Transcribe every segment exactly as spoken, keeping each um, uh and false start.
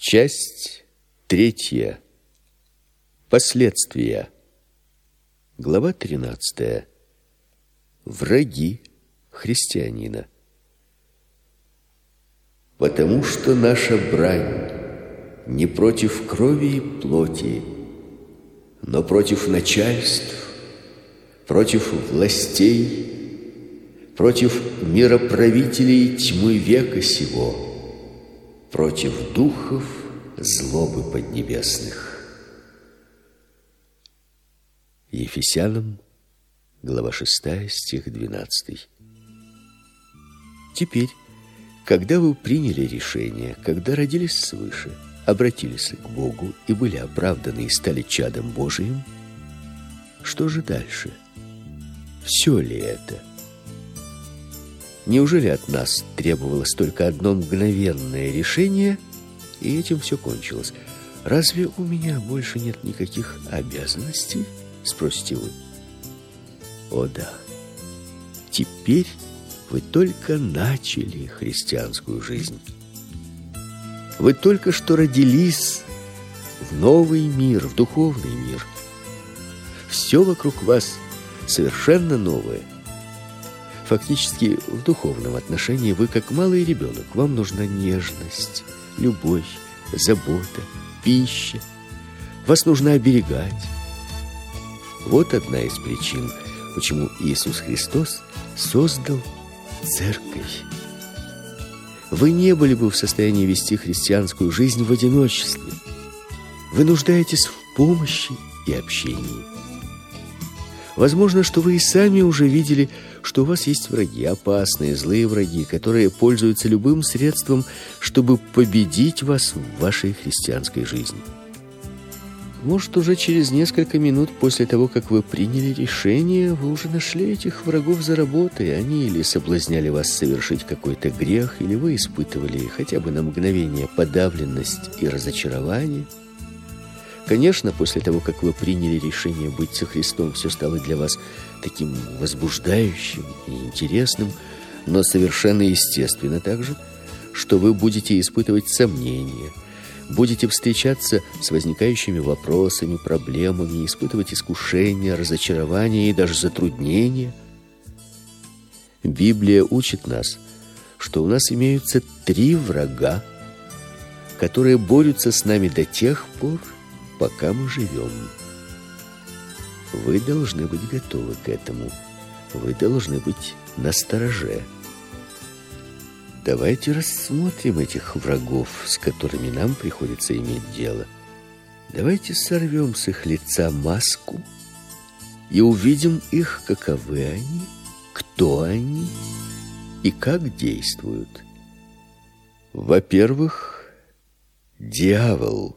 Часть третья. Последствия. Глава тринадцатая. Враги христианина. Потому что наша брань не против крови и плоти, но против начальств, против властей, против мироправителей тьмы века сего, против духов злобы поднебесных. Ефесянам, глава шестая, стих двенадцатый. Теперь, когда вы приняли решение, когда родились свыше, обратились к Богу и были оправданы и стали чадом Божиим, что же дальше? Все ли это? Неужели от нас требовалось только одно мгновенное решение, и этим все кончилось? Разве у меня больше нет никаких обязанностей? Спросите вы. О да, теперь вы только начали христианскую жизнь. Вы только что родились в новый мир, в духовный мир. Все вокруг вас совершенно новое. Фактически, в духовном отношении вы как малый ребенок. Вам нужна нежность, любовь, забота, пища. Вас нужно оберегать. Вот одна из причин, почему Иисус Христос создал церковь. Вы не были бы в состоянии вести христианскую жизнь в одиночестве. Вы нуждаетесь в помощи и общении. Возможно, что вы и сами уже видели, что у вас есть враги, опасные, злые враги, которые пользуются любым средством, чтобы победить вас в вашей христианской жизни. Может, уже через несколько минут после того, как вы приняли решение, вы уже нашли этих врагов за работой. Они или соблазняли вас совершить какой-то грех, или вы испытывали хотя бы на мгновение подавленность и разочарование. Конечно, после того, как вы приняли решение быть со Христом, все стало для вас таким возбуждающим и интересным, но совершенно естественно также, что вы будете испытывать сомнения, будете встречаться с возникающими вопросами, проблемами, испытывать искушения, разочарования и даже затруднения. Библия учит нас, что у нас имеются три врага, которые борются с нами до тех пор, пока мы живем. Вы должны быть готовы к этому. Вы должны быть настороже. Давайте рассмотрим этих врагов, с которыми нам приходится иметь дело. Давайте сорвем с их лица маску и увидим их, каковы они, кто они и как действуют. Во-первых, дьявол.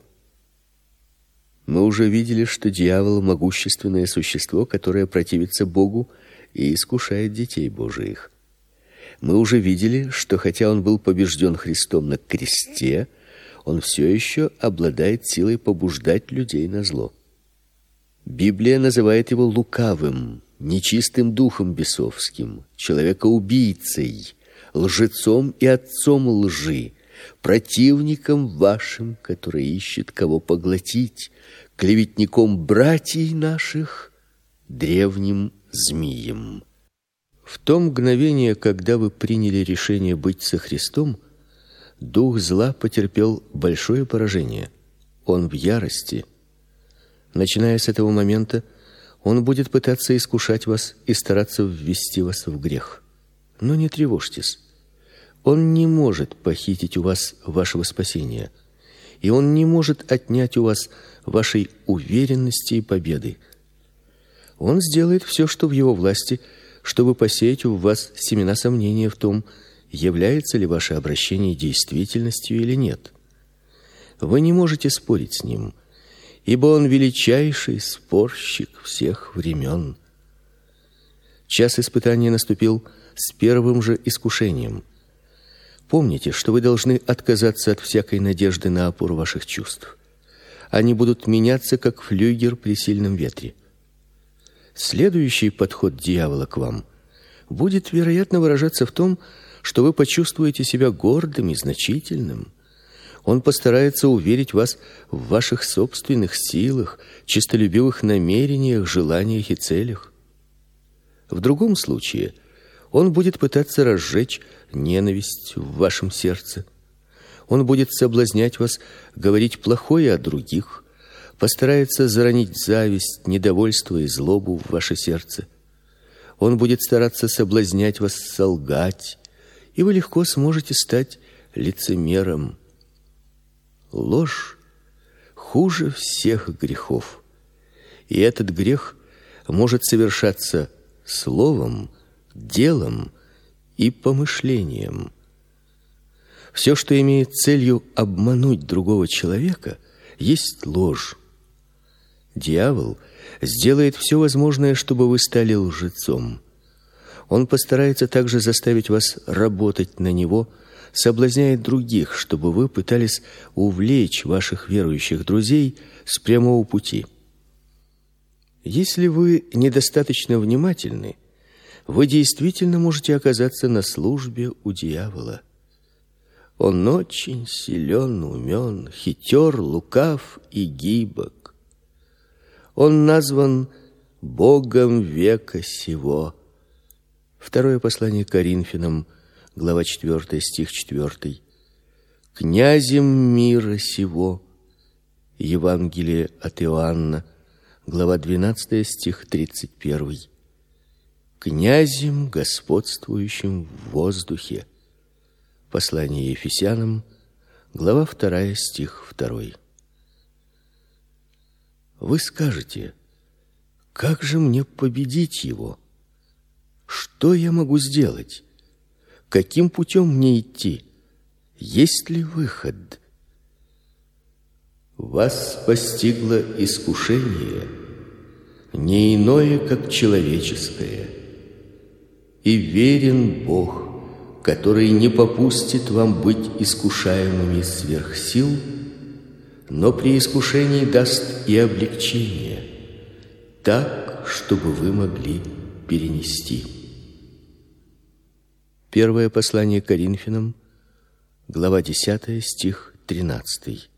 Мы уже видели, что дьявол – могущественное существо, которое противится Богу и искушает детей Божиих. Мы уже видели, что хотя он был побежден Христом на кресте, он все еще обладает силой побуждать людей на зло. Библия называет его лукавым, нечистым духом бесовским, человекоубийцей, лжецом и отцом лжи, противником вашим, который ищет кого поглотить, клеветником братьев наших, древним змеем. В то мгновение, когда вы приняли решение быть со Христом, дух зла потерпел большое поражение. Он в ярости. Начиная с этого момента, он будет пытаться искушать вас и стараться ввести вас в грех. Но не тревожьтесь. Он не может похитить у вас вашего спасения, и он не может отнять у вас вашей уверенности и победы. Он сделает все, что в его власти, чтобы посеять в вас семена сомнения в том, является ли ваше обращение действительностью или нет. Вы не можете спорить с ним, ибо он величайший спорщик всех времен. Час испытания наступил с первым же искушением. Помните, что вы должны отказаться от всякой надежды на опору ваших чувств. Они будут меняться, как флюгер при сильном ветре. Следующий подход дьявола к вам будет, вероятно, выражаться в том, что вы почувствуете себя гордым и значительным. Он постарается уверить вас в ваших собственных силах, честолюбивых намерениях, желаниях и целях. В другом случае он будет пытаться разжечь ненависть в вашем сердце. Он будет соблазнять вас говорить плохое о других, постарается заронить зависть, недовольство и злобу в ваше сердце. Он будет стараться соблазнять вас солгать, и вы легко сможете стать лицемером. Ложь хуже всех грехов. И этот грех может совершаться словом, делом и помышлением. Все, что имеет целью обмануть другого человека, есть ложь. Дьявол сделает все возможное, чтобы вы стали лжецом. Он постарается также заставить вас работать на него, соблазняя других, чтобы вы пытались увлечь ваших верующих друзей с прямого пути. Если вы недостаточно внимательны, вы действительно можете оказаться на службе у дьявола. Он очень силен, умен, хитер, лукав и гибок. Он назван Богом века сего. Второе послание к Коринфянам, глава четвёртая, стих четвёртый. Князем мира сего. Евангелие от Иоанна, глава двенадцатая, стих тридцать первый. Князем, господствующим в воздухе. Послание Ефесянам, глава вторая, стих второй. Вы скажете: как же мне победить его? Что я могу сделать? Каким путем мне идти? Есть ли выход? Вас постигло искушение, не иное, как человеческое, и верен Бог, который не попустит вам быть искушаемыми сверх сил, но при искушении даст и облегчение, так, чтобы вы могли перенести. Первое послание к Коринфянам, глава десятая, стих тринадцатый.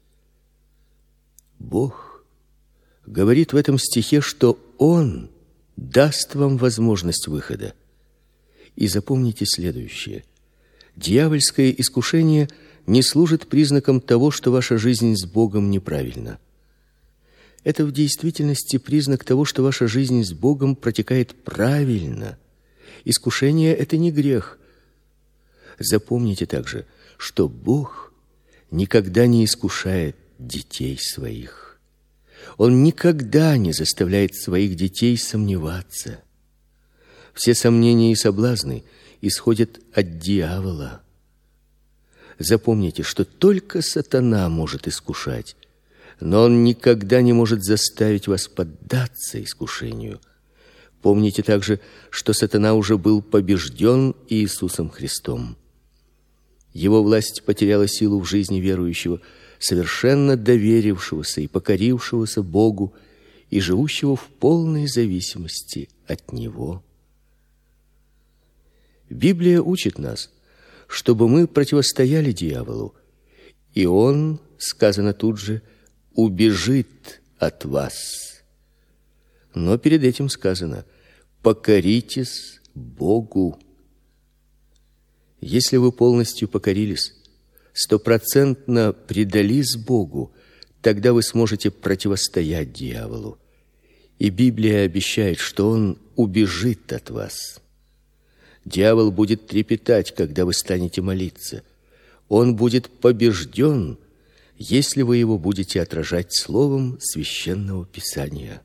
Бог говорит в этом стихе, что Он даст вам возможность выхода. И запомните следующее: дьявольское искушение не служит признаком того, что ваша жизнь с Богом неправильна. Это в действительности признак того, что ваша жизнь с Богом протекает правильно. Искушение это не грех. Запомните также, что Бог никогда не искушает детей своих. Он никогда не заставляет своих детей сомневаться. Все сомнения и соблазны исходят от дьявола. Запомните, что только сатана может искушать, но он никогда не может заставить вас поддаться искушению. Помните также, что сатана уже был побежден Иисусом Христом. Его власть потеряла силу в жизни верующего, совершенно доверившегося и покорившегося Богу и живущего в полной зависимости от Него. Библия учит нас, чтобы мы противостояли дьяволу, и он, сказано тут же, убежит от вас. Но перед этим сказано: покоритесь Богу. Если вы полностью покорились, стопроцентно предались Богу, тогда вы сможете противостоять дьяволу. И Библия обещает, что он убежит от вас. Дьявол будет трепетать, когда вы станете молиться. Он будет побежден, если вы его будете отражать словом священного Писания.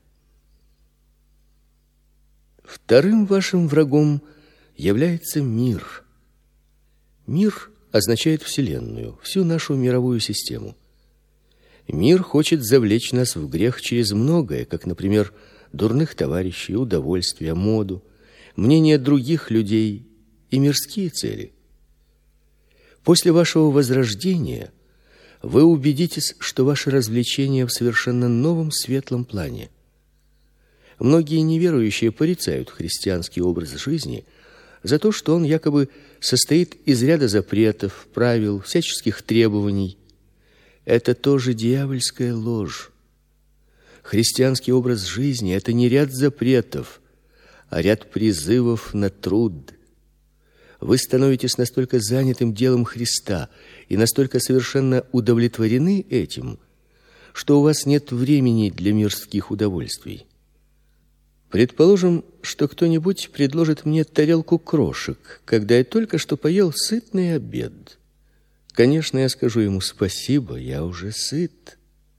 Вторым вашим врагом является мир. Мир означает вселенную, всю нашу мировую систему. Мир хочет завлечь нас в грех через многое, как, например, дурных товарищей, удовольствия, моду, мнения других людей и мирские цели. После вашего возрождения вы убедитесь, что ваши развлечения в совершенно новом светлом плане. Многие неверующие порицают христианский образ жизни за то, что он якобы состоит из ряда запретов, правил, всяческих требований. это тоже дьявольская ложь. Христианский образ жизни – это не ряд запретов, а ряд призывов на труд. Вы становитесь настолько занятым делом Христа и настолько совершенно удовлетворены этим, что у вас нет времени для мирских удовольствий. Предположим, что кто-нибудь предложит мне тарелку крошек, когда я только что поел сытный обед. Конечно, я скажу ему: спасибо, я уже сыт.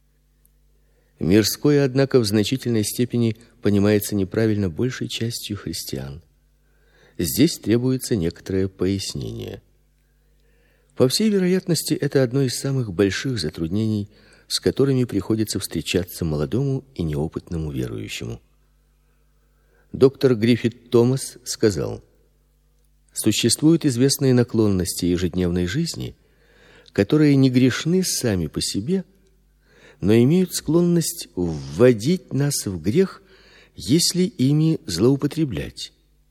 Мирское, однако, в значительной степени понимается неправильно большей частью христиан. Здесь требуется некоторое пояснение. По всей вероятности, это одно из самых больших затруднений, с которыми приходится встречаться молодому и неопытному верующему. Доктор Гриффит Томас сказал: существуют известные наклонности ежедневной жизни, которые не грешны сами по себе, но имеют склонность вводить нас в грех, если ими злоупотреблять.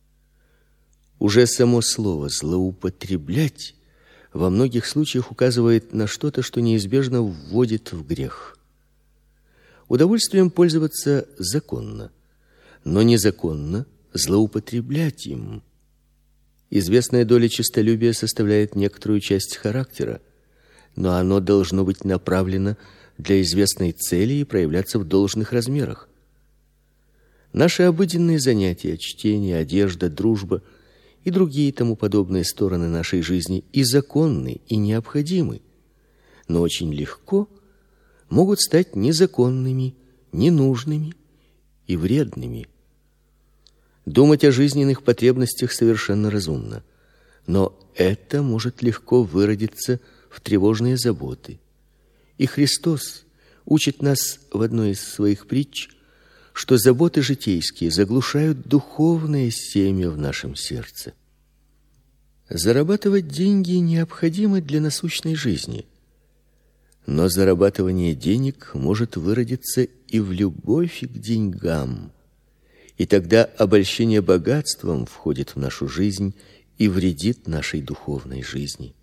Уже само слово злоупотреблять во многих случаях указывает на что-то, что неизбежно вводит в грех. Удовольствием пользоваться законно, но незаконно злоупотреблять им. Известная доля честолюбия составляет некоторую часть характера, но оно должно быть направлено для известной цели и проявляться в должных размерах. Наши обыденные занятия, чтение, одежда, дружба и другие тому подобные стороны нашей жизни и законны, и необходимы, но очень легко могут стать незаконными, ненужными и вредными. Думать о жизненных потребностях совершенно разумно, но это может легко выродиться в тревожные заботы. И Христос учит нас в одной из своих притч, что заботы житейские заглушают духовное семя в нашем сердце. Зарабатывать деньги необходимо для насущной жизни, но зарабатывание денег может выродиться и в любовь к деньгам, и тогда обольщение богатством входит в нашу жизнь и вредит нашей духовной жизни.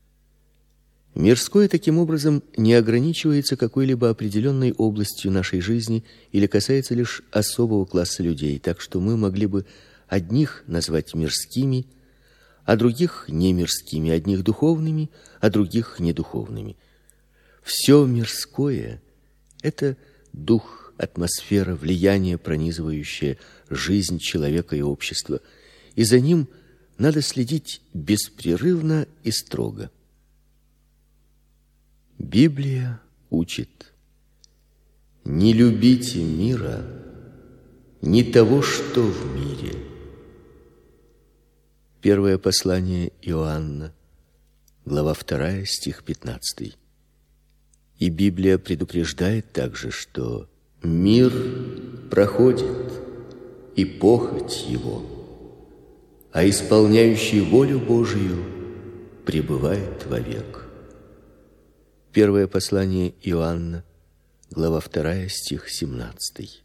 Мирское таким образом не ограничивается какой-либо определенной областью нашей жизни или касается лишь особого класса людей, так что мы могли бы одних назвать мирскими, а других немирскими, одних духовными, а других недуховными. Все мирское это дух, атмосфера, влияние, пронизывающее жизнь человека и общества, и за ним надо следить беспрерывно и строго. Библия учит: не любите мира, ни того, что в мире. Первое послание Иоанна, глава вторая, стих пятнадцатый. И Библия предупреждает также, что мир проходит, и похоть его, а исполняющий волю Божию пребывает вовек. Первое послание Иоанна, глава вторая, стих семнадцатый.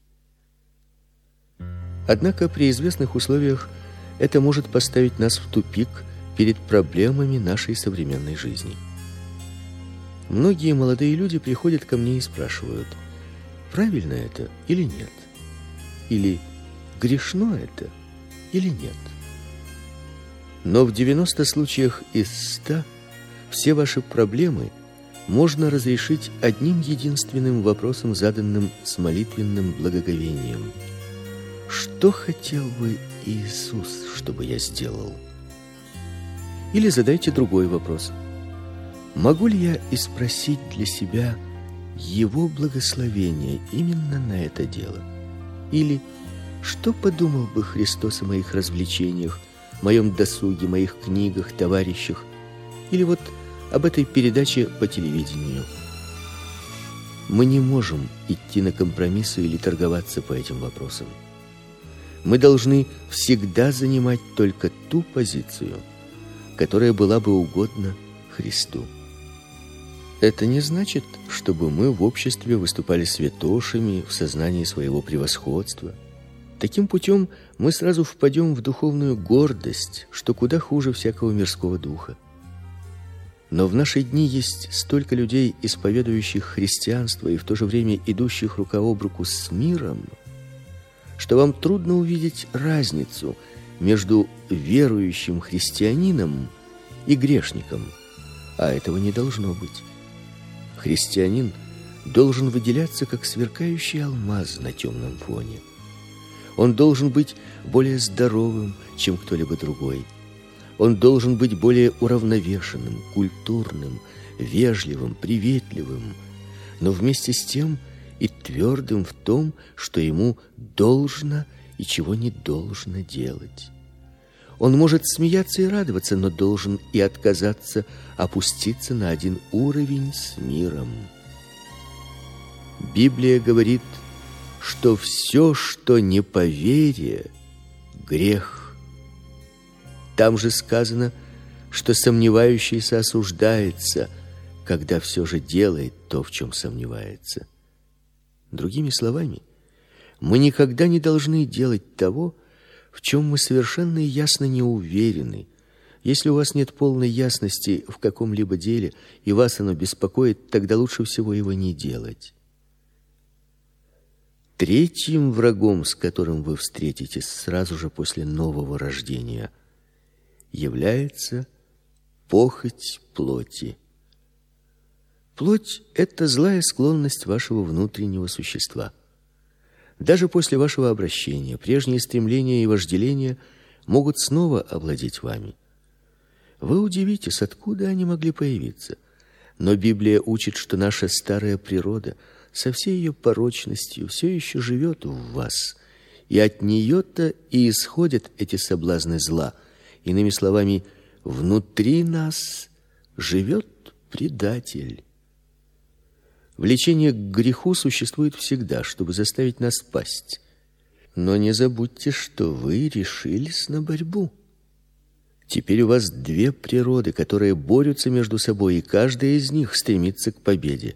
Однако при известных условиях это может поставить нас в тупик перед проблемами нашей современной жизни. Многие молодые люди приходят ко мне и спрашивают: правильно это или нет? Или грешно это или нет? Но в девяноста случаях из ста все ваши проблемы можно разрешить одним единственным вопросом, заданным с молитвенным благоговением: что хотел бы Иисус, чтобы я сделал? Или задайте другой вопрос: могу ли я испросить для себя Его благословение именно на это дело? Или что подумал бы Христос о моих развлечениях, моем досуге, моих книгах, товарищах? Или вот об этой передаче по телевидению? Мы не можем идти на компромиссы или торговаться по этим вопросам. Мы должны всегда занимать только ту позицию, которая была бы угодна Христу. Это не значит, чтобы мы в обществе выступали святошами в сознании своего превосходства. Таким путем мы сразу впадем в духовную гордость, что куда хуже всякого мирского духа. Но в наши дни есть столько людей, исповедующих христианство и в то же время идущих рука об руку с миром, что вам трудно увидеть разницу между верующим христианином и грешником, а этого не должно быть. Христианин должен выделяться как сверкающий алмаз на темном фоне. Он должен быть более здоровым, чем кто-либо другой. Он должен быть более уравновешенным, культурным, вежливым, приветливым, но вместе с тем и твердым в том, что ему должно и чего не должно делать. Он может смеяться и радоваться, но должен и отказаться опуститься на один уровень с миром. Библия говорит, что все, что не по вере, грех. Там же сказано, что сомневающийся осуждается, когда все же делает то, в чем сомневается. Другими словами, мы никогда не должны делать того, в чем мы совершенно и ясно не уверены. Если у вас нет полной ясности в каком-либо деле, и вас оно беспокоит, тогда лучше всего его не делать. Третьим врагом, с которым вы встретитесь сразу же после нового рождения, является похоть плоти. Плоть – это злая склонность вашего внутреннего существа. Даже после вашего обращения прежние стремления и вожделения могут снова овладеть вами. Вы удивитесь, откуда они могли появиться. Но Библия учит, что наша старая природа со всей ее порочностью все еще живет в вас, и от нее-то и исходят эти соблазны зла. Иными словами, внутри нас живет предатель. Влечение к греху существует всегда, чтобы заставить нас пасть. Но не забудьте, что вы решились на борьбу. Теперь у вас две природы, которые борются между собой, и каждая из них стремится к победе.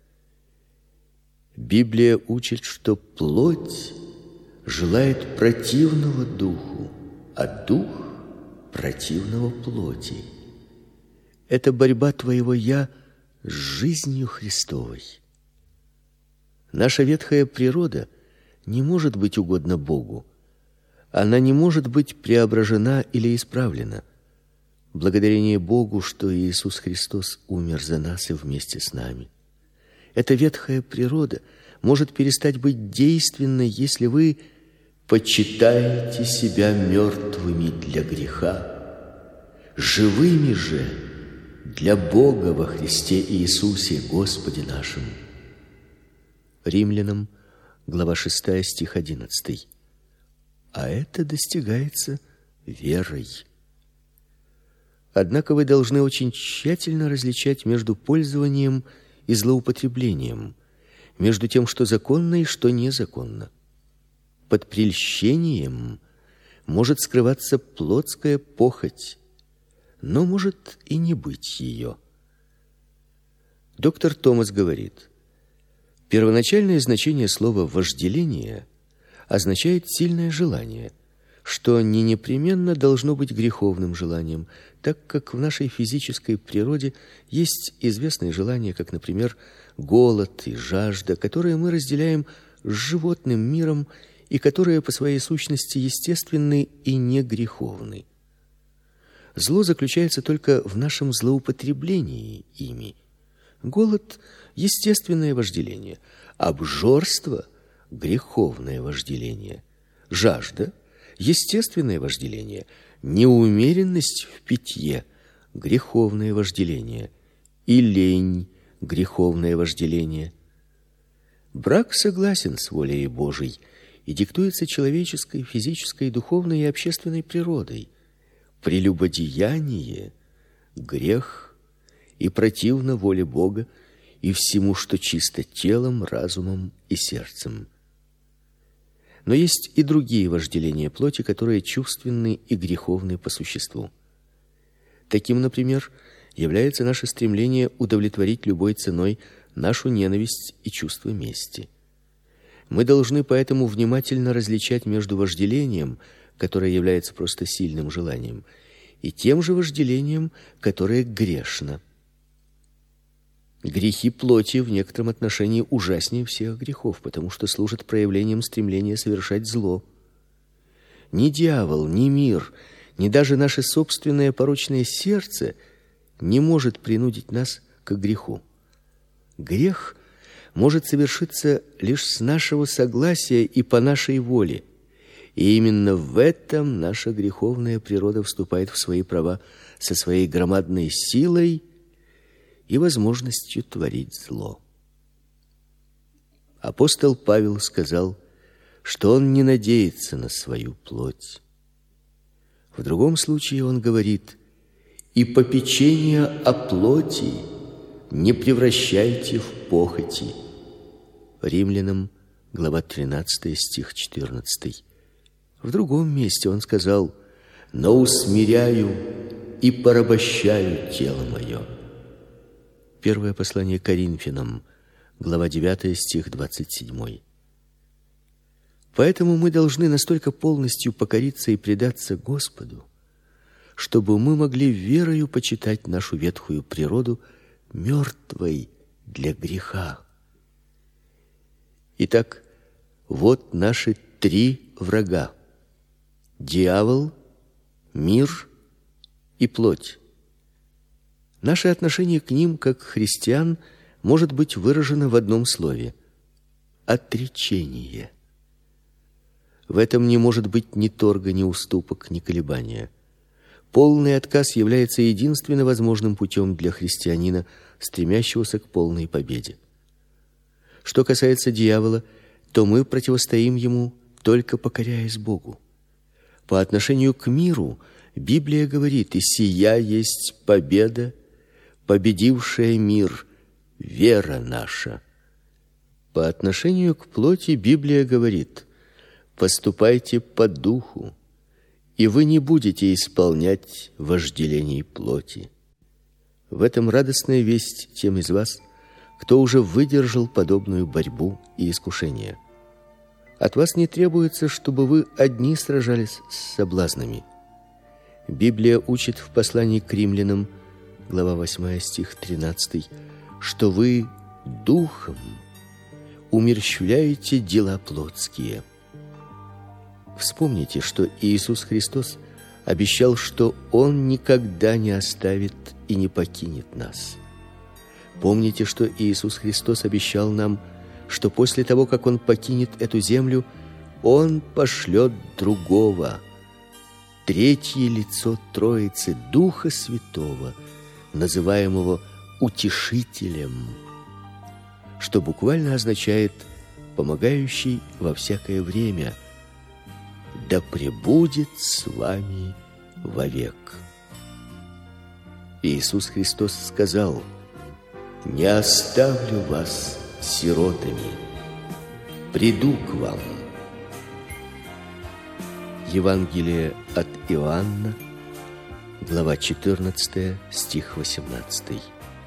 Библия учит, что плоть желает противного духу, а дух противного плоти. Это борьба твоего «я» с жизнью Христовой. Наша ветхая природа не может быть угодна Богу. Она не может быть преображена или исправлена. Благодарение Богу, что Иисус Христос умер за нас и вместе с нами. Эта ветхая природа может перестать быть действенной, если вы почитаете себя мертвыми для греха, живыми же для Бога во Христе Иисусе, Господе нашим. Римлянам, глава шестая, стих одиннадцатый. А это достигается верой. Однако вы должны очень тщательно различать между пользованием и злоупотреблением, между тем, что законно и что незаконно. Под прельщением может скрываться плотская похоть, но может и не быть ее. Доктор Томас говорит: первоначальное значение слова «вожделение» означает сильное желание, что не непременно должно быть греховным желанием, так как в нашей физической природе есть известные желания, как, например, голод и жажда, которые мы разделяем с животным миром и которые по своей сущности естественны и не греховны. Зло заключается только в нашем злоупотреблении ими. Голод – естественное вожделение, обжорство – греховное вожделение, жажда – естественное вожделение, неумеренность в питье – греховное вожделение, и лень – греховное вожделение. Брак согласен с волей Божией и диктуется человеческой, физической, духовной и общественной природой. Прелюбодеяние – грех и противно воле Бога и всему, что чисто телом, разумом и сердцем. Но есть и другие вожделения плоти, которые чувственны и греховны по существу. Таким, например, является наше стремление удовлетворить любой ценой нашу ненависть и чувство мести. Мы должны поэтому внимательно различать между вожделением, которое является просто сильным желанием, и тем же вожделением, которое грешно. Грехи плоти в некотором отношении ужаснее всех грехов, потому что служат проявлением стремления совершать зло. Ни дьявол, ни мир, ни даже наше собственное порочное сердце не может принудить нас к греху. Грех может совершиться лишь с нашего согласия и по нашей воле. И именно в этом наша греховная природа вступает в свои права со своей громадной силой и возможностью творить зло. Апостол Павел сказал, что он не надеется на свою плоть. В другом случае он говорит: «И попечение о плоти не превращайте в похоти». Римлянам, глава тринадцатая, стих четырнадцатый. В другом месте он сказал: «Но усмиряю и порабощаю тело мое». Первое послание к Коринфянам, глава девятая, стих двадцать семь. Поэтому мы должны настолько полностью покориться и предаться Господу, чтобы мы могли верою почитать нашу ветхую природу мертвой для греха. Итак, вот наши три врага: дьявол, мир и плоть. Наше отношение к ним, как христиан, может быть выражено в одном слове: отречение. В этом не может быть ни торга, ни уступок, ни колебания. Полный отказ является единственно возможным путем для христианина, стремящегося к полной победе. Что касается дьявола, то мы противостоим ему, только покоряясь Богу. По отношению к миру Библия говорит: «И сия есть победа, победившая мир, вера наша». По отношению к плоти Библия говорит: «Поступайте по духу, и вы не будете исполнять вожделений плоти». В этом радостная весть тем из вас, кто уже выдержал подобную борьбу и искушение. От вас не требуется, чтобы вы одни сражались с соблазнами. Библия учит в послании к Римлянам, глава восьмая, стих тринадцатый, что вы духом умерщвляете дела плотские. Вспомните, что Иисус Христос обещал, что Он никогда не оставит и не покинет нас. Помните, что Иисус Христос обещал нам, что после того, как Он покинет эту землю, Он пошлет другого, третье лицо Троицы, Духа Святого, называемого Утешителем, что буквально означает «помогающий во всякое время», да пребудет с вами вовек. Иисус Христос сказал: «Не оставлю вас сиротами, приду к вам». Евангелие от Иоанна, глава четырнадцатая, стих восемнадцатый.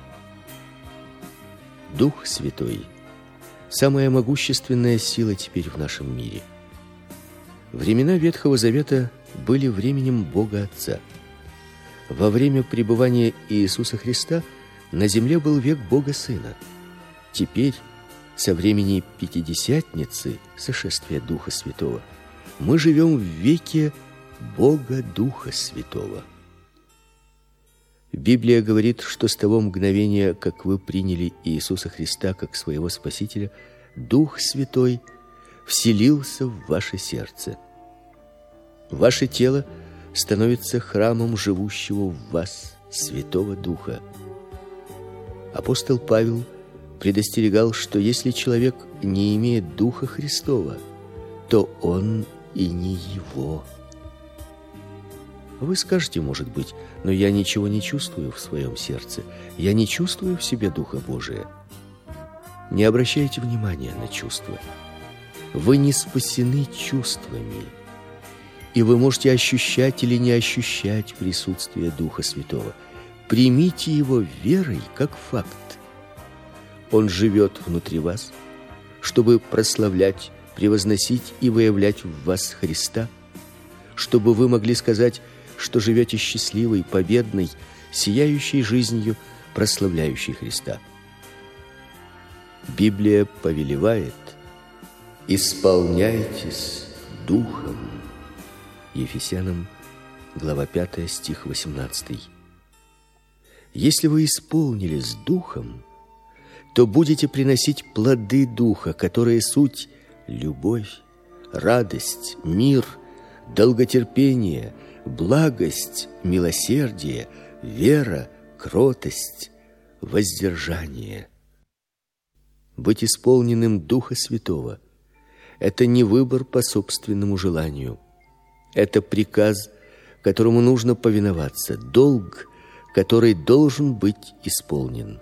Дух Святой – самая могущественная сила теперь в нашем мире. Времена Ветхого Завета были временем Бога Отца. Во время пребывания Иисуса Христа на земле был век Бога Сына. Теперь, со времени Пятидесятницы, сошествия Духа Святого, мы живем в веке Бога Духа Святого. Библия говорит, что с того мгновения, как вы приняли Иисуса Христа как своего Спасителя, Дух Святой вселился в ваше сердце. Ваше тело становится храмом живущего в вас Святого Духа. Апостол Павел предостерегал, что если человек не имеет Духа Христова, то он и не его. Вы скажете, может быть: но я ничего не чувствую в своем сердце, я не чувствую в себе Духа Божия. Не обращайте внимания на чувства. Вы не спасены чувствами, и вы можете ощущать или не ощущать присутствие Духа Святого. Примите его верой как факт. Он живет внутри вас, чтобы прославлять, превозносить и выявлять в вас Христа, чтобы вы могли сказать, что живете счастливой, победной, сияющей жизнью, прославляющей Христа. Библия повелевает: исполняйтесь духом. Ефесянам, глава пятая, стих восемнадцатый. Если вы исполнились духом, то будете приносить плоды духа, которые суть любовь, радость, мир, долготерпение, благость, милосердие, вера, кротость, воздержание. Быть исполненным Духа Святого – это не выбор по собственному желанию. Это приказ, которому нужно повиноваться, долг, который должен быть исполнен.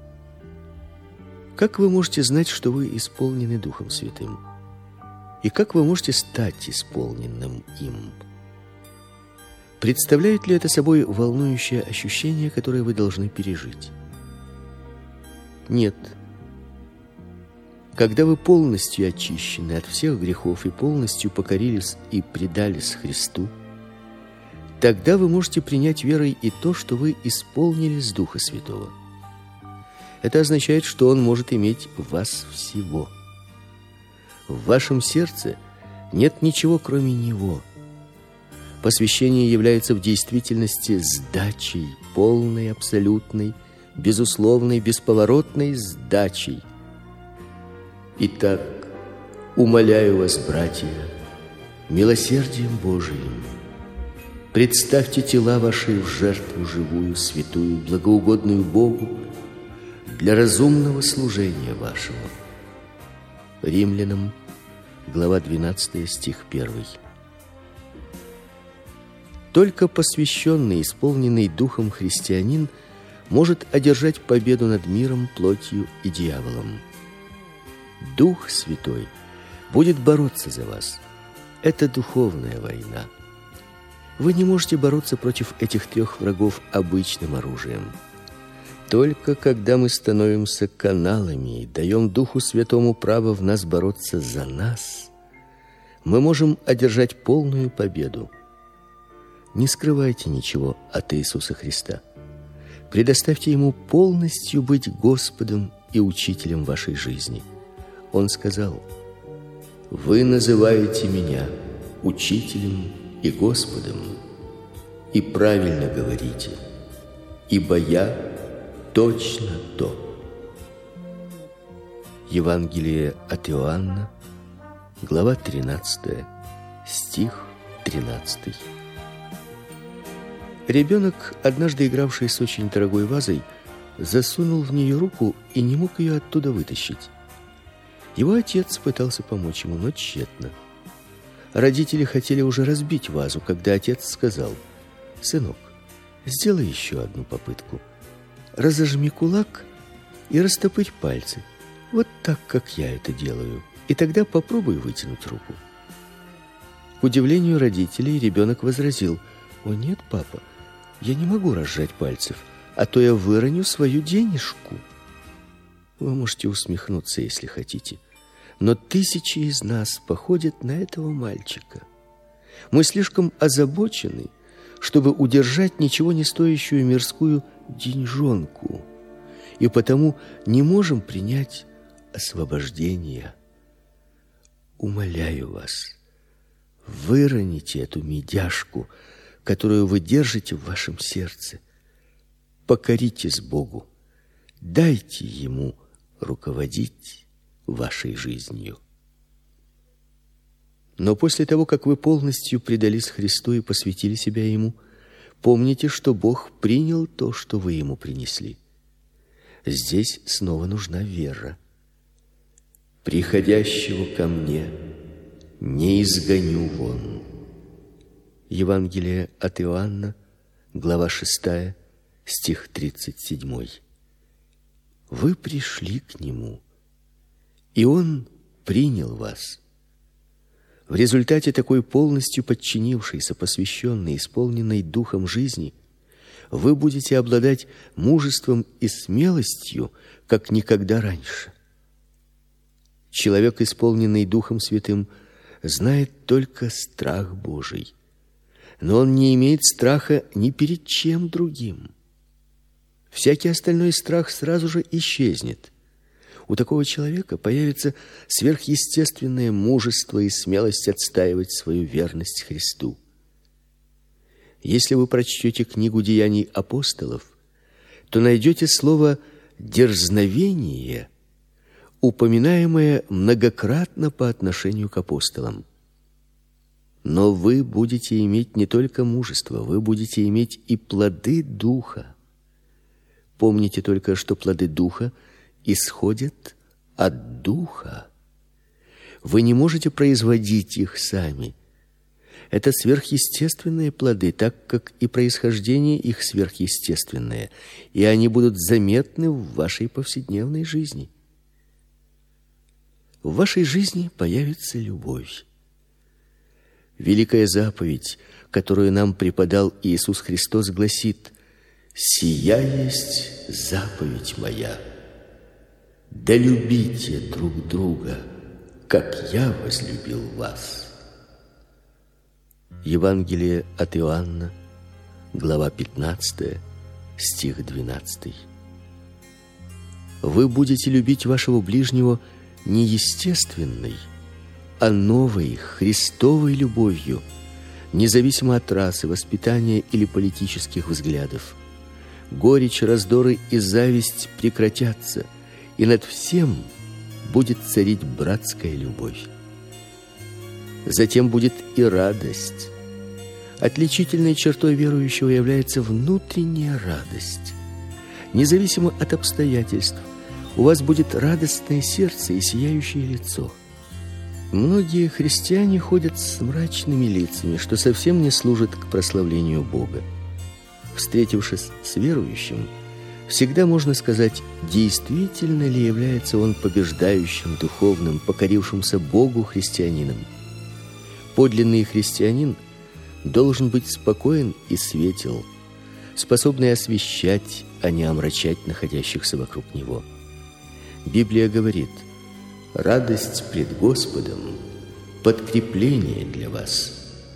Как вы можете знать, что вы исполнены Духом Святым? И как вы можете стать исполненным им? Представляет ли это собой волнующее ощущение, которое вы должны пережить? Нет. Когда вы полностью очищены от всех грехов и полностью покорились и предались Христу, тогда вы можете принять верой и то, что вы исполнились Духа Святого. Это означает, что Он может иметь в вас всего. В вашем сердце нет ничего, кроме Него. Посвящение является в действительности сдачей, полной, абсолютной, безусловной, бесповоротной сдачей. Итак, умоляю вас, братья, милосердием Божиим, представьте тела ваши в жертву живую, святую, благоугодную Богу для разумного служения вашего. Римлянам, глава двенадцатая, стих первый. Только посвященный, исполненный Духом христианин может одержать победу над миром, плотью и дьяволом. Дух Святой будет бороться за вас. Это духовная война. Вы не можете бороться против этих трех врагов обычным оружием. Только когда мы становимся каналами и даем Духу Святому право в нас бороться за нас, мы можем одержать полную победу. Не скрывайте ничего от Иисуса Христа. Предоставьте Ему полностью быть Господом и Учителем вашей жизни. Он сказал: «Вы называете Меня Учителем и Господом, и правильно говорите, ибо Я точно то». Евангелие от Иоанна, глава тринадцатая, стих тринадцатый. Ребенок, однажды игравший с очень дорогой вазой, засунул в нее руку и не мог ее оттуда вытащить. Его отец пытался помочь ему, но тщетно. Родители хотели уже разбить вазу, когда отец сказал: «Сынок, сделай еще одну попытку. Разожми кулак и растопырь пальцы, вот так, как я это делаю, и тогда попробуй вытянуть руку». К удивлению родителей, ребенок возразил: «О нет, папа, я не могу разжать пальцев, а то я выроню свою денежку». Вы можете усмехнуться, если хотите, но тысячи из нас походят на этого мальчика. Мы слишком озабочены, чтобы удержать ничего не стоящую мирскую деньжонку, и потому не можем принять освобождения. Умоляю вас, выроните эту медяшку, которую вы держите в вашем сердце. Покоритесь Богу, дайте Ему руководить вашей жизнью. Но после того, как вы полностью предались Христу и посвятили себя Ему, помните, что Бог принял то, что вы Ему принесли. Здесь снова нужна вера. «Приходящего ко мне не изгоню вон». Евангелие от Иоанна, глава шестая, стих тридцать семь. Вы пришли к Нему, и Он принял вас. В результате такой полностью подчинившейся, посвященной, исполненной Духом жизни, вы будете обладать мужеством и смелостью, как никогда раньше. Человек, исполненный Духом Святым, знает только страх Божий, но он не имеет страха ни перед чем другим. Всякий остальной страх сразу же исчезнет. У такого человека появится сверхъестественное мужество и смелость отстаивать свою верность Христу. Если вы прочтете книгу Деяний апостолов, то найдете слово «дерзновение», упоминаемое многократно по отношению к апостолам. Но вы будете иметь не только мужество, вы будете иметь и плоды Духа. Помните только, что плоды Духа исходят от Духа. Вы не можете производить их сами. Это сверхъестественные плоды, так как и происхождение их сверхъестественное, и они будут заметны в вашей повседневной жизни. В вашей жизни появится любовь. Великая заповедь, которую нам преподал Иисус Христос, гласит: «Сия есть заповедь моя: да любите друг друга, как я возлюбил вас». Евангелие от Иоанна, глава пятнадцатая, стих двенадцатый. Вы будете любить вашего ближнего не естественной, а новой, Христовой любовью, независимо от расы, воспитания или политических взглядов. Горечь, раздоры и зависть прекратятся, и над всем будет царить братская любовь. Затем будет и радость. Отличительной чертой верующего является внутренняя радость. Независимо от обстоятельств, у вас будет радостное сердце и сияющее лицо. Многие христиане ходят с мрачными лицами, что совсем не служит к прославлению Бога. Встретившись с верующим, всегда можно сказать, действительно ли является он побеждающим, духовным, покорившимся Богу христианином. Подлинный христианин должен быть спокоен и светел, способный освещать, а не омрачать находящихся вокруг него. Библия говорит: радость пред Господом — подкрепление для вас.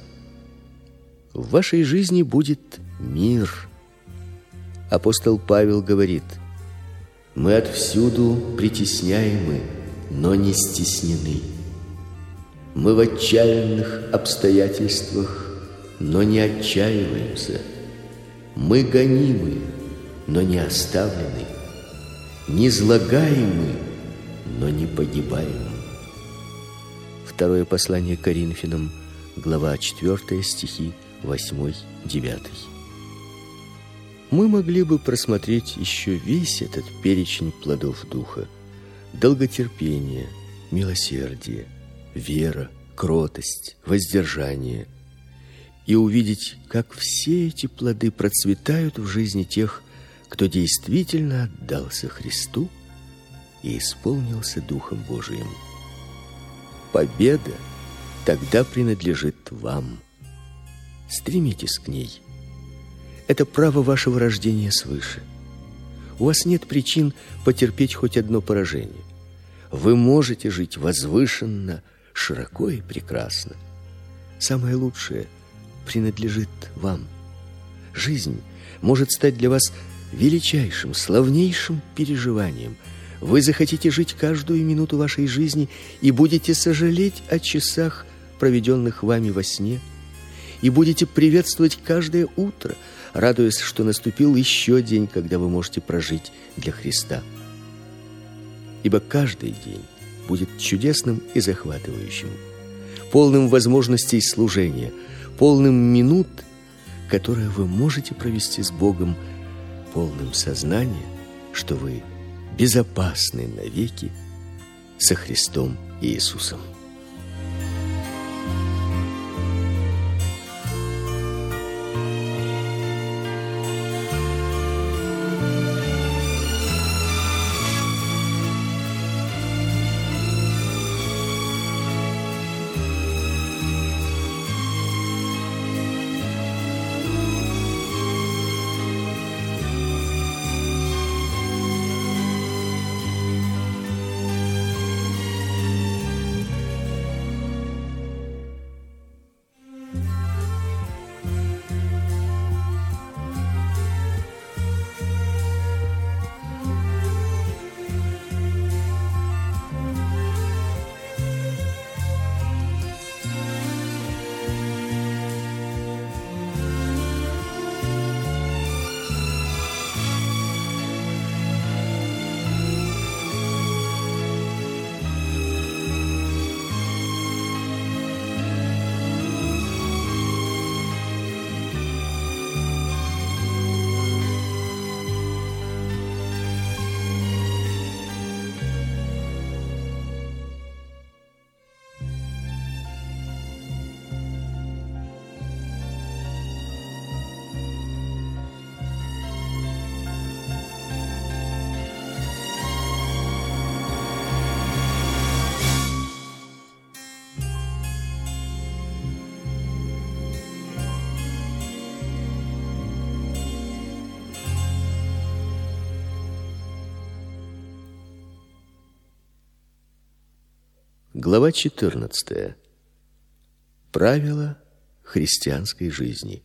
В вашей жизни будет мир. Апостол Павел говорит: мы отвсюду притесняемы, но не стеснены. Мы в отчаянных обстоятельствах, но не отчаиваемся. Мы гонимы, но не оставлены. Низлагаемы, но не погибаем. Второе послание к Коринфянам, глава четвёртая, стихи восьмой-девятый. Мы могли бы просмотреть еще весь этот перечень плодов Духа: долготерпение, милосердие, вера, кротость, воздержание, и увидеть, как все эти плоды процветают в жизни тех, кто действительно отдался Христу и исполнился Духом Божиим. Победа тогда принадлежит вам. Стремитесь к ней. Это право вашего рождения свыше. У вас нет причин потерпеть хоть одно поражение. Вы можете жить возвышенно, широко и прекрасно. Самое лучшее принадлежит вам. Жизнь может стать для вас величайшим, славнейшим переживанием. Вы захотите жить каждую минуту вашей жизни и будете сожалеть о часах, проведенных вами во сне, и будете приветствовать каждое утро, радуясь, что наступил еще день, когда вы можете прожить для Христа. Ибо каждый день будет чудесным и захватывающим, полным возможностей служения, полным минут, которые вы можете провести с Богом, полным сознания, что вы безопасны навеки со Христом Иисусом. Глава четырнадцатая. Правила христианской жизни.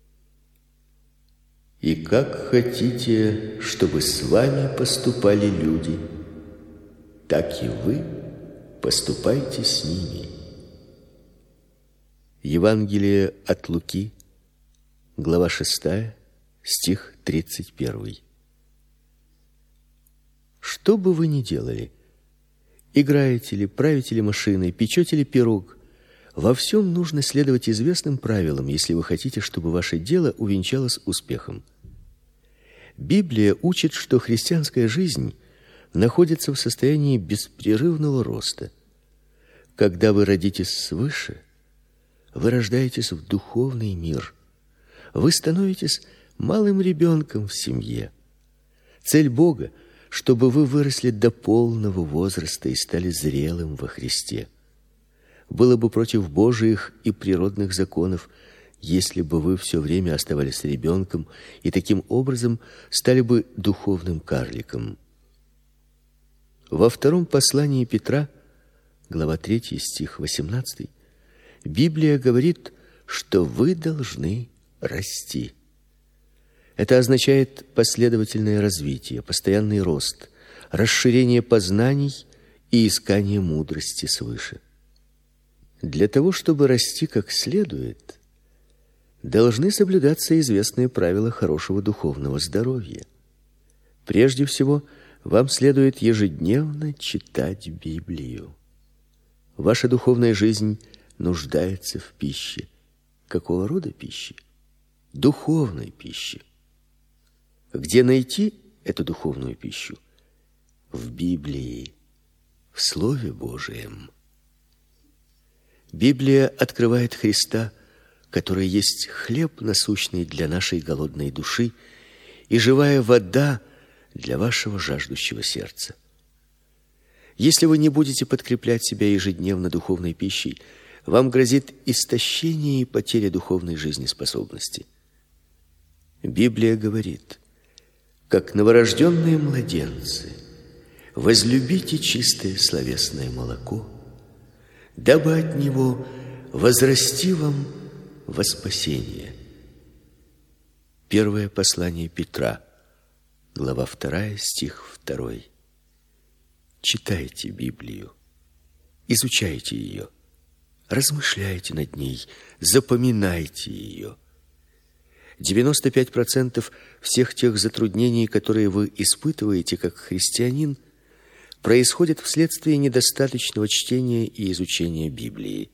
И как хотите, чтобы с вами поступали люди, так и вы поступайте с ними. Евангелие от Луки, глава шестая, стих тридцать первый. Что бы вы ни делали, играете ли, правите ли машиной, печете ли пирог, во всем нужно следовать известным правилам, если вы хотите, чтобы ваше дело увенчалось успехом. Библия учит, что христианская жизнь находится в состоянии беспрерывного роста. Когда вы родитесь свыше, вы рождаетесь в духовный мир. Вы становитесь малым ребенком в семье. Цель Бога, чтобы вы выросли до полного возраста и стали зрелым во Христе. Было бы против Божиих и природных законов, если бы вы все время оставались ребенком и таким образом стали бы духовным карликом. Во втором послании Петра, глава третья, стих восемнадцатый, Библия говорит, что вы должны расти. Это означает последовательное развитие, постоянный рост, расширение познаний и искание мудрости свыше. Для того, чтобы расти как следует, должны соблюдаться известные правила хорошего духовного здоровья. Прежде всего, вам следует ежедневно читать Библию. Ваша духовная жизнь нуждается в пище. Какого рода пищи? Духовной пищи. Где найти эту духовную пищу? В Библии, в Слове Божием. Библия открывает Христа, который есть хлеб насущный для нашей голодной души и живая вода для вашего жаждущего сердца. Если вы не будете подкреплять себя ежедневно духовной пищей, вам грозит истощение и потеря духовной жизнеспособности. Библия говорит: как новорожденные младенцы, возлюбите чистое словесное молоко, дабы от него возрасти вам во спасение. Первое послание Петра, глава вторая, стих второй. Читайте Библию, изучайте ее, размышляйте над ней, запоминайте ее. девяносто пять процентов всех тех затруднений, которые вы испытываете как христианин, происходит вследствие недостаточного чтения и изучения Библии.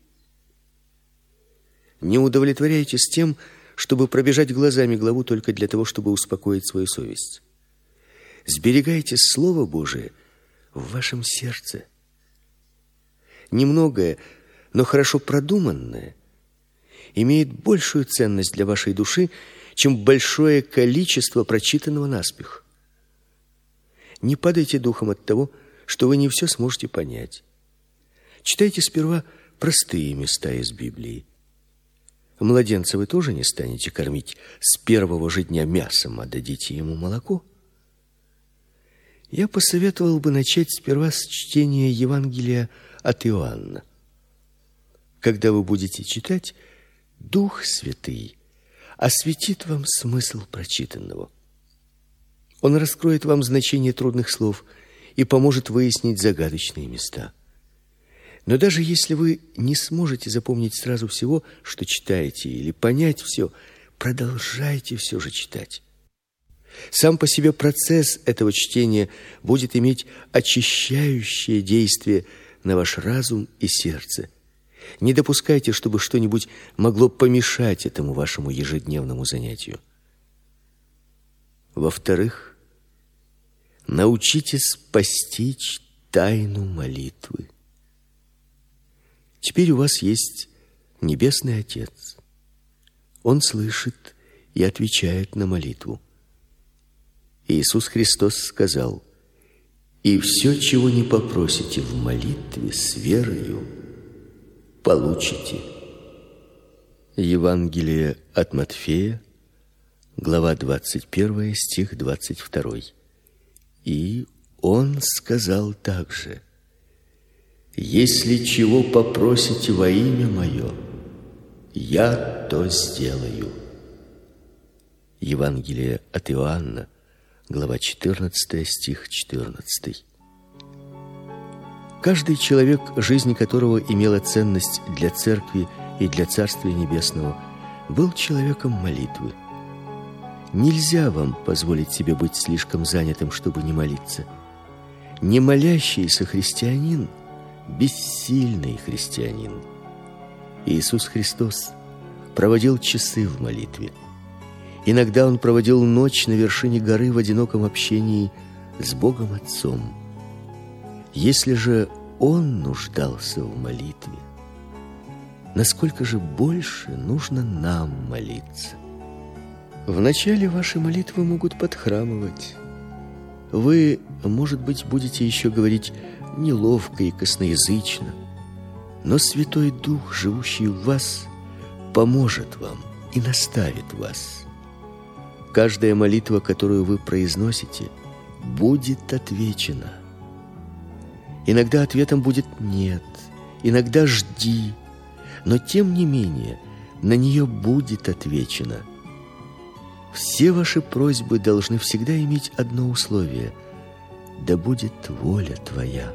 Не удовлетворяйтесь тем, чтобы пробежать глазами главу только для того, чтобы успокоить свою совесть. Сберегайте Слово Божие в вашем сердце. Немногое, но хорошо продуманное имеет большую ценность для вашей души, чем большое количество прочитанного наспех. Не падайте духом от того, что вы не все сможете понять. Читайте сперва простые места из Библии. Младенца вы тоже не станете кормить с первого же дня мясом, а дадите ему молоко. Я посоветовал бы начать сперва с чтения Евангелия от Иоанна. Когда вы будете читать, Дух Святый осветит вам смысл прочитанного. Он раскроет вам значение трудных слов и поможет выяснить загадочные места. Но даже если вы не сможете запомнить сразу всего, что читаете, или понять все, продолжайте все же читать. Сам по себе процесс этого чтения будет иметь очищающее действие на ваш разум и сердце. Не допускайте, чтобы что-нибудь могло помешать этому вашему ежедневному занятию. Во-вторых, научитесь постичь тайну молитвы. Теперь у вас есть Небесный Отец. Он слышит и отвечает на молитву. Иисус Христос сказал: «И все, чего не попросите в молитве с верою, получите». Евангелие от Матфея, глава двадцать первая, стих двадцать второй. И он сказал также: Если чего попросите во имя Мое, я то сделаю. Евангелие от Иоанна, глава четырнадцатая, стих четырнадцатый. Каждый человек, жизнь которого имела ценность для церкви и для Царствия Небесного, был человеком молитвы. Нельзя вам позволить себе быть слишком занятым, чтобы не молиться. Не молящийся христианин – бессильный христианин. Иисус Христос проводил часы в молитве. Иногда Он проводил ночь на вершине горы в одиноком общении с Богом Отцом. Если же Он нуждался в молитве, насколько же больше нужно нам молиться? Вначале ваши молитвы могут подхрамывать. Вы, может быть, будете еще говорить неловко и косноязычно, но Святой Дух, живущий в вас, поможет вам и наставит вас. Каждая молитва, которую вы произносите, будет отвечена. Иногда ответом будет «нет», иногда «жди», но тем не менее на нее будет отвечено. Все ваши просьбы должны всегда иметь одно условие: да будет воля Твоя.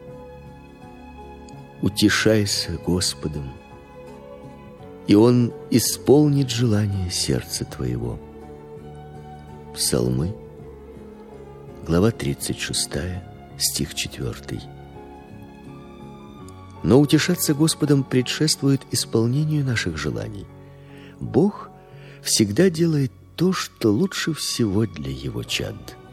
Утешайся Господом, и Он исполнит желание сердца твоего. Псалмы, глава тридцать шестая, стих четвёртый. Но утешаться Господом предшествует исполнению наших желаний. Бог всегда делает то, что лучше всего для Его чад.